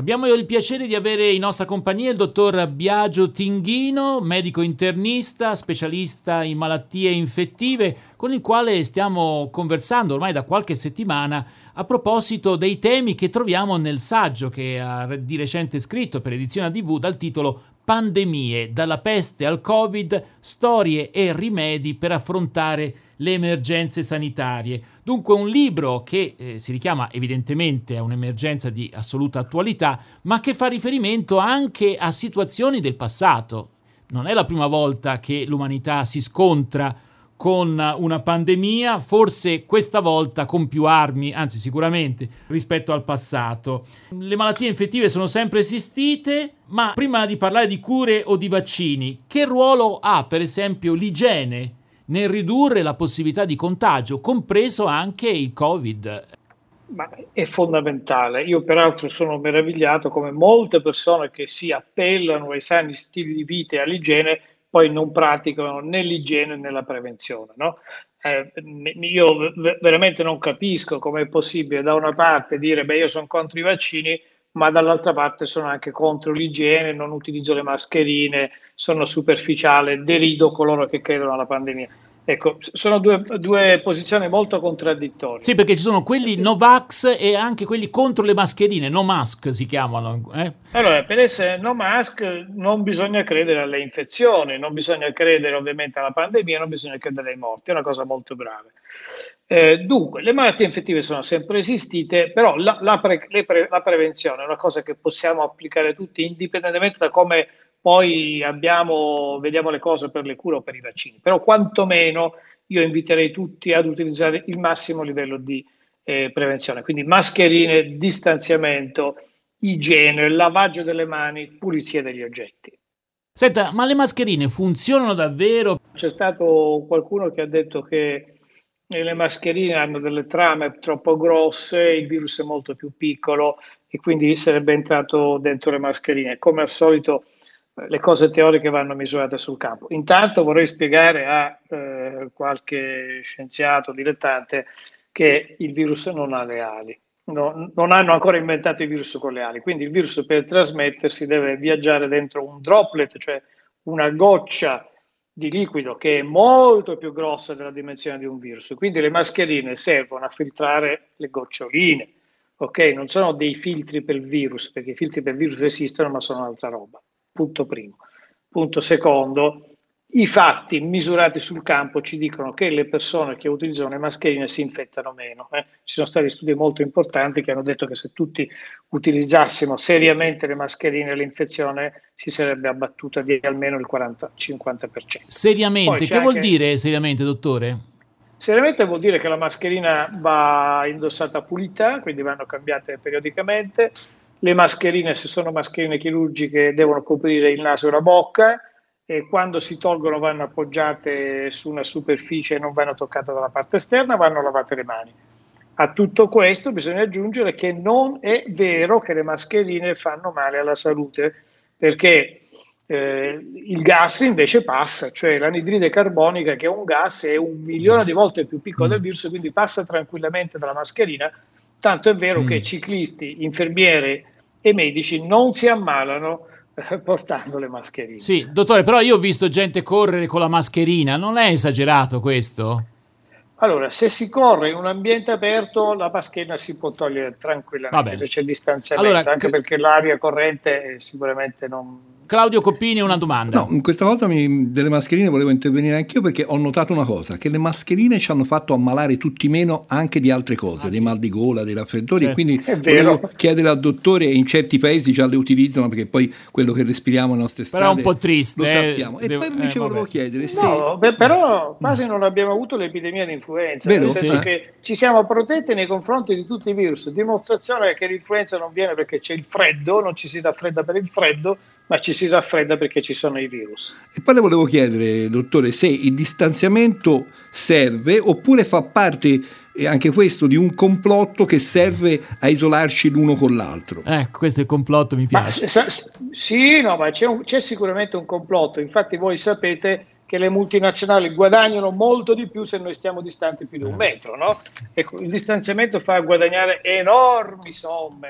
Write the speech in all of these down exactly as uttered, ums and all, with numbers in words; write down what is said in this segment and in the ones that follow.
Abbiamo il piacere di avere in nostra compagnia il dottor Biagio Tinghino, medico internista, specialista in malattie infettive, con il quale stiamo conversando ormai da qualche settimana a proposito dei temi che troviamo nel saggio che ha di recente scritto per Edizione A D V dal titolo Pandemie, dalla peste al Covid, storie e rimedi per affrontare le emergenze sanitarie. Dunque un libro che eh, si richiama evidentemente a un'emergenza di assoluta attualità, ma che fa riferimento anche a situazioni del passato. Non è la prima volta che l'umanità si scontra con una pandemia, forse questa volta con più armi, anzi sicuramente rispetto al passato. Le malattie infettive sono sempre esistite, ma prima di parlare di cure o di vaccini, che ruolo ha per esempio l'igiene nel ridurre la possibilità di contagio, compreso anche il Covid? Ma è fondamentale. Io peraltro sono meravigliato come molte persone che si appellano ai sani stili di vita e all'igiene poi non praticano né l'igiene né la prevenzione, no? Eh, io veramente non capisco come è possibile da una parte dire beh io sono contro i vaccini, ma dall'altra parte sono anche contro l'igiene, non utilizzo le mascherine, sono superficiale, derido coloro che credono alla pandemia. Ecco, sono due, due posizioni molto contraddittorie. Sì, perché ci sono quelli Novax e anche quelli contro le mascherine, no mask si chiamano. Eh? Allora, per essere no mask non bisogna credere alle infezioni, non bisogna credere ovviamente alla pandemia, non bisogna credere ai morti, è una cosa molto grave. Eh, dunque, le malattie infettive sono sempre esistite, però la, la, pre, le pre, la prevenzione è una cosa che possiamo applicare tutti indipendentemente da come poi abbiamo, vediamo le cose per le cure o per i vaccini, però quantomeno io inviterei tutti ad utilizzare il massimo livello di eh, prevenzione, quindi mascherine, distanziamento, igiene, lavaggio delle mani, pulizia degli oggetti. Senta, ma le mascherine funzionano davvero? C'è stato qualcuno che ha detto che le mascherine hanno delle trame troppo grosse, il virus è molto più piccolo e quindi sarebbe entrato dentro le mascherine. Come al solito le cose teoriche vanno misurate sul campo. Intanto vorrei spiegare a eh, qualche scienziato dilettante che il virus non ha le ali. No, non hanno ancora inventato i virus con le ali, quindi il virus per trasmettersi deve viaggiare dentro un droplet, cioè una goccia di liquido che è molto più grossa della dimensione di un virus. Quindi le mascherine servono a filtrare le goccioline, ok? Non sono dei filtri per il virus, perché i filtri per il virus esistono, ma sono un'altra roba. Punto primo. Punto secondo, i fatti misurati sul campo ci dicono che le persone che utilizzano le mascherine si infettano meno. Eh? Ci sono stati studi molto importanti che hanno detto che se tutti utilizzassimo seriamente le mascherine l'infezione si sarebbe abbattuta di almeno il quaranta cinquanta per cento. Seriamente? Che vuol dire seriamente, dottore? Seriamente vuol dire che la mascherina va indossata pulita, quindi vanno cambiate periodicamente. Le mascherine, se sono mascherine chirurgiche, devono coprire il naso e la bocca e quando si tolgono vanno appoggiate su una superficie e non vanno toccate dalla parte esterna, vanno lavate le mani. A tutto questo bisogna aggiungere che non è vero che le mascherine fanno male alla salute, perché eh, il gas invece passa, cioè l'anidride carbonica, che è un gas, è un milione di volte più piccolo del virus, quindi passa tranquillamente dalla mascherina, tanto è vero mm. che ciclisti, infermieri e medici non si ammalano eh, portando le mascherine. Sì, dottore, però io ho visto gente correre con la mascherina, non è esagerato questo? Allora, se si corre in un ambiente aperto, la mascherina si può togliere tranquillamente, Vabbè. se c'è il distanziamento, allora, anche che... perché l'aria corrente sicuramente non... Claudio Coppini, una domanda. No, in questa cosa mi, delle mascherine volevo intervenire anch'io perché ho notato una cosa, che le mascherine ci hanno fatto ammalare tutti meno anche di altre cose, ah, dei sì. mal di gola, dei raffreddori, certo. E quindi volevo chiedere al dottore, in certi paesi già le utilizzano perché poi quello che respiriamo nelle nostre strade però è un po' triste, lo eh, sappiamo. E devo, poi invece eh, volevo chiedere se... No, beh, però quasi non abbiamo avuto l'epidemia di influenza, Vero? nel senso Sì. che ci siamo protetti nei confronti di tutti i virus, dimostrazione che l'influenza non viene perché c'è il freddo, non ci si raffredda per il freddo, ma ci si raffredda perché ci sono i virus. E poi le volevo chiedere, dottore, se il distanziamento serve oppure fa parte eh, anche questo di un complotto che serve a isolarci l'uno con l'altro. Ecco, questo è il complotto, mi piace. Ma, sì, no, ma c'è, un, c'è sicuramente un complotto. Infatti voi sapete che le multinazionali guadagnano molto di più se noi stiamo distanti più di un metro, no? Ecco, il distanziamento fa guadagnare enormi somme.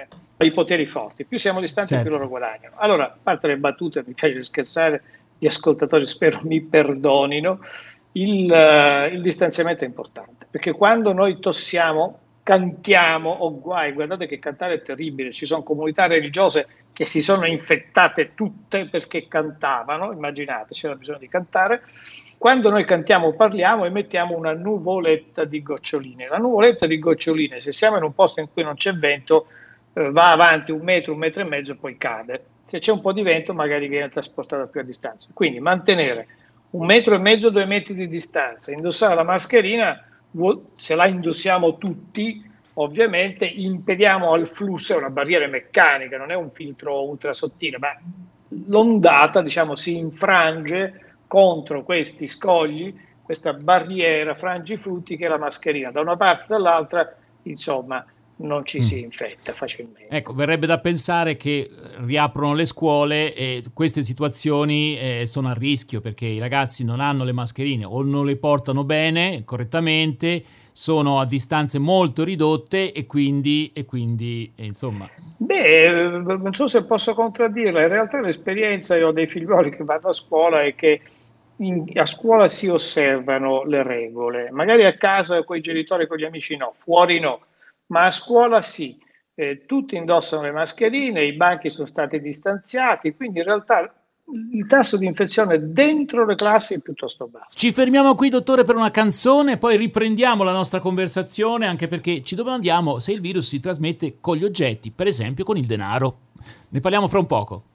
i poteri forti, più siamo distanti certo. più loro guadagnano. Allora, a parte le battute, mi piace scherzare, gli ascoltatori spero mi perdonino, il, uh, il distanziamento è importante, perché quando noi tossiamo, cantiamo, o oh, guai, guardate che cantare è terribile, ci sono comunità religiose che si sono infettate tutte perché cantavano, immaginate, c'era bisogno di cantare. Quando noi cantiamo o parliamo emettiamo una nuvoletta di goccioline. La nuvoletta di goccioline, se siamo in un posto in cui non c'è vento, eh, va avanti un metro, un metro e mezzo, poi cade. Se c'è un po' di vento magari viene trasportata più a distanza. Quindi mantenere un metro e mezzo, due metri di distanza, indossare la mascherina, se la indossiamo tutti, ovviamente impediamo al flusso, è una barriera meccanica, non è un filtro ultra sottile, ma l'ondata, diciamo, si infrange contro questi scogli, questa barriera frangiflutti che è la mascherina. Da una parte e dall'altra, insomma, non ci si infetta facilmente. Ecco, verrebbe da pensare che riaprono le scuole e queste situazioni eh, sono a rischio, perché i ragazzi non hanno le mascherine o non le portano bene, correttamente, sono a distanze molto ridotte e quindi, e quindi eh, insomma... Beh, non so se posso contraddirla, in realtà l'esperienza, io ho dei figlioli che vanno a scuola e che in, a scuola si osservano le regole, magari a casa con i genitori e con gli amici no, fuori no, ma a scuola sì, eh, tutti indossano le mascherine, i banchi sono stati distanziati, quindi in realtà il tasso di infezione dentro le classi è piuttosto basso. Ci fermiamo qui, dottore, per una canzone, poi riprendiamo la nostra conversazione, anche perché ci domandiamo se il virus si trasmette con gli oggetti, per esempio con il denaro. Ne parliamo fra un poco.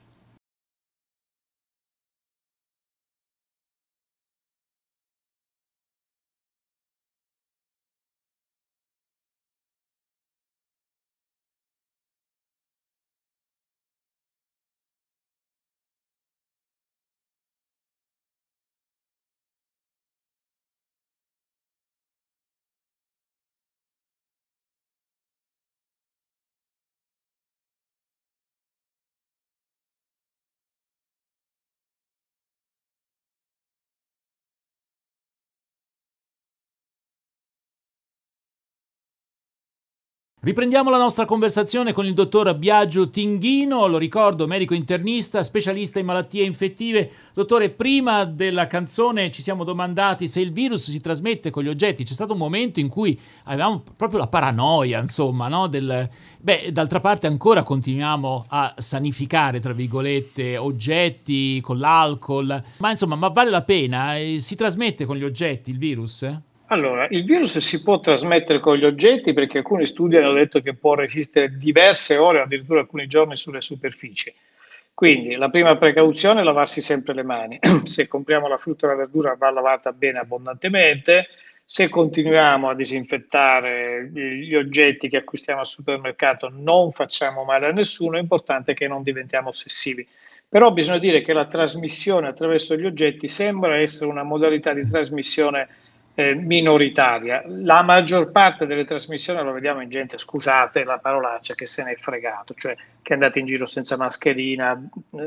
Riprendiamo la nostra conversazione con il dottor Biagio Tinghino, lo ricordo, medico internista, specialista in malattie infettive. Dottore, prima della canzone ci siamo domandati se il virus si trasmette con gli oggetti. C'è stato un momento in cui avevamo proprio la paranoia, insomma, no? Del... Beh, d'altra parte ancora continuiamo a sanificare, tra virgolette, oggetti con l'alcol. Ma insomma, ma vale la pena? Si trasmette con gli oggetti il virus? Allora, il virus si può trasmettere con gli oggetti perché alcuni studi hanno detto che può resistere diverse ore, addirittura alcuni giorni sulle superfici. Quindi la prima precauzione è lavarsi sempre le mani. Se compriamo la frutta e la verdura va lavata bene abbondantemente. Se continuiamo a disinfettare gli oggetti che acquistiamo al supermercato non facciamo male a nessuno, è importante che non diventiamo ossessivi. Però bisogna dire che la trasmissione attraverso gli oggetti sembra essere una modalità di trasmissione Eh, minoritaria. La maggior parte delle trasmissioni lo vediamo in gente, scusate la parolaccia, che se ne è fregato, cioè che è andato in giro senza mascherina,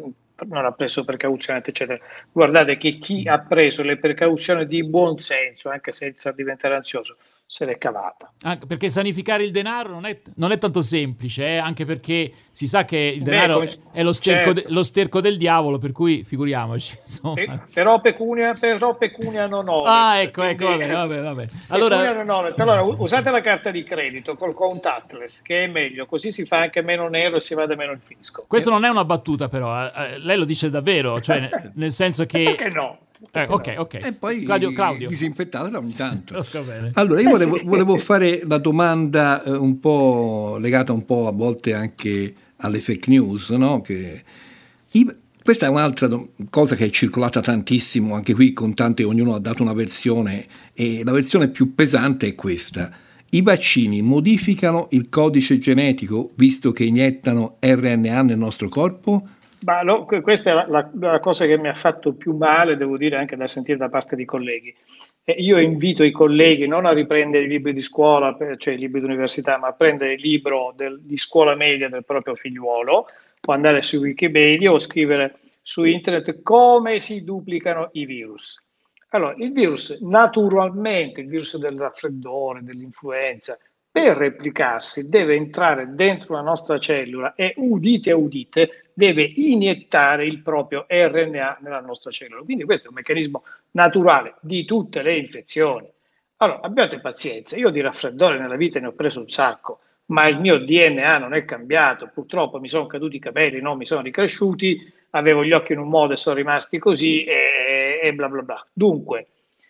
non ha preso precauzioni, eccetera. Guardate che chi ha preso le precauzioni di buon senso, anche senza diventare ansioso, se l'è cavata. Anche perché sanificare il denaro non è, non è tanto semplice, eh? Anche perché si sa che il denaro Beh, come, è lo sterco, certo. de, lo sterco del diavolo, per cui figuriamoci. Insomma. E, però, pecunia, però pecunia non ho. Ah, ecco, ecco, vabbè, vabbè, vabbè. Allora, non allora, usate la carta di credito col contactless, che è meglio, così si fa anche meno nero e si vada meno il fisco. Questo non è una battuta, però, eh, lei lo dice davvero, cioè nel senso che... Perché no? Eh, ok, ok. E poi Claudio, Claudio. disinfettatela ogni tanto. Bene. Allora, io volevo, volevo fare la domanda eh, un po' legata un po' a volte anche alle fake news, no? Che i, questa è un'altra cosa che è circolata tantissimo, anche qui con tante, ognuno ha dato una versione, e la versione più pesante è questa. I vaccini modificano il codice genetico visto che iniettano R N A nel nostro corpo? Ma lo, questa è la, la, la cosa che mi ha fatto più male, devo dire, anche da sentire da parte di colleghi. E io invito i colleghi non a riprendere i libri di scuola, cioè i libri di università, ma a prendere il libro del, di scuola media del proprio figliuolo, o andare su Wikipedia o scrivere su internet come si duplicano i virus. Allora, il virus naturalmente, il virus del raffreddore, dell'influenza, per replicarsi deve entrare dentro la nostra cellula e, udite udite, deve iniettare il proprio R N A nella nostra cellula. Quindi questo è un meccanismo naturale di tutte le infezioni. Allora, abbiate pazienza, io di raffreddore nella vita ne ho preso un sacco, ma il mio D N A non è cambiato, purtroppo mi sono caduti i capelli, non mi sono ricresciuti, avevo gli occhi in un modo e sono rimasti così e, e bla bla bla. Dunque,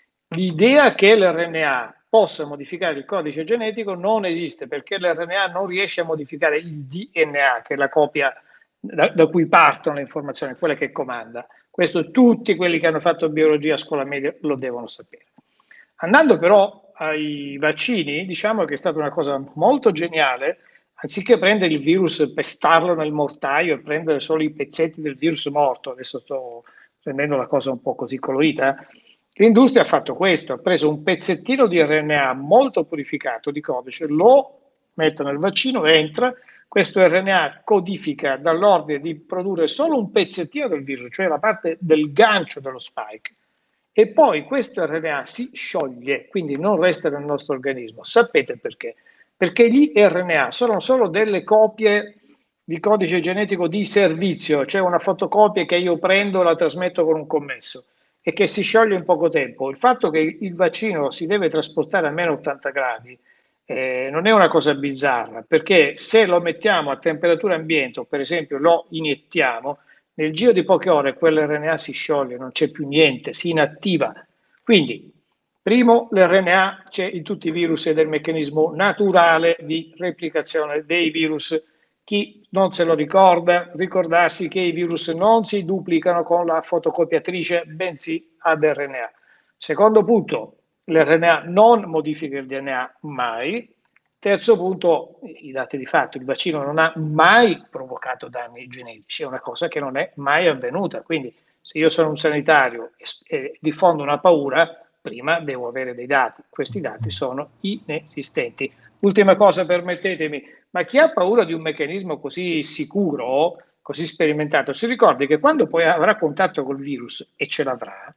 l'idea che l'R N A possa modificare il codice genetico non esiste, perché l'R N A non riesce a modificare il D N A, che è la copia da, da cui partono le informazioni, quella che comanda. Questo tutti quelli che hanno fatto biologia a scuola media lo devono sapere. Andando però ai vaccini, diciamo che è stata una cosa molto geniale, anziché prendere il virus e pestarlo nel mortaio e prendere solo i pezzetti del virus morto, adesso sto rendendo la cosa un po' così colorita, l'industria ha fatto questo, ha preso un pezzettino di R N A molto purificato di codice, lo mette nel vaccino, entra, questo R N A codifica dall'ordine di produrre solo un pezzettino del virus, cioè la parte del gancio dello spike, e poi questo R N A si scioglie, quindi non resta nel nostro organismo. Sapete perché? Perché gli R N A sono solo delle copie di codice genetico di servizio, cioè una fotocopia che io prendo e la trasmetto con un commesso e che si scioglie in poco tempo. Il fatto che il vaccino si deve trasportare a meno ottanta gradi eh, non è una cosa bizzarra, perché se lo mettiamo a temperatura ambiente o per esempio lo iniettiamo, nel giro di poche ore quell'R N A si scioglie, non c'è più niente, si inattiva. Quindi, primo, l'R N A c'è in tutti i virus ed è il meccanismo naturale di replicazione dei virus. Chi non se lo ricorda, ricordarsi che i virus non si duplicano con la fotocopiatrice, bensì ad R N A. Secondo punto, l'R N A non modifica il D N A mai. Terzo punto, i dati di fatto, il vaccino non ha mai provocato danni genetici, è una cosa che non è mai avvenuta, quindi se io sono un sanitario e, e diffondo una paura, prima devo avere dei dati, questi dati sono inesistenti. Ultima cosa, permettetemi, ma chi ha paura di un meccanismo così sicuro, così sperimentato, si ricordi che quando poi avrà contatto col virus, e ce l'avrà,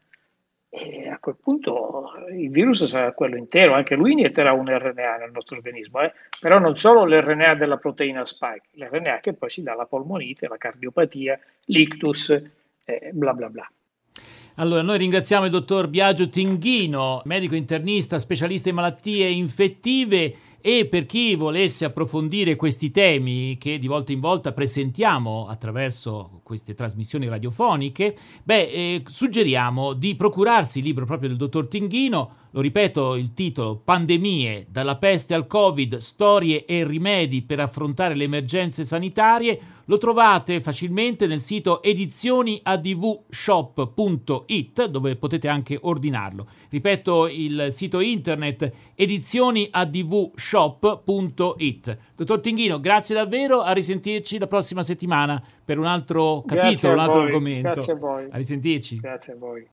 e a quel punto il virus sarà quello intero, anche lui inietterà un R N A nel nostro organismo, eh? Però non solo l'R N A della proteina spike, l'R N A che poi ci dà la polmonite, la cardiopatia, l'ictus, eh, bla bla bla. Allora, noi ringraziamo il dottor Biagio Tinghino, medico internista, specialista in malattie infettive, e per chi volesse approfondire questi temi che di volta in volta presentiamo attraverso queste trasmissioni radiofoniche, beh, eh, suggeriamo di procurarsi il libro proprio del dottor Tinghino. Lo ripeto, il titolo: Pandemie, dalla peste al Covid, storie e rimedi per affrontare le emergenze sanitarie. Lo trovate facilmente nel sito edizioni a d v shop punto i t, dove potete anche ordinarlo. Ripeto, il sito internet edizioni a d v shop punto i t. Dottor Tinghino, grazie davvero, a risentirci la prossima settimana per un altro capitolo, un altro voi, argomento. Grazie a voi. A risentirci. Grazie a voi.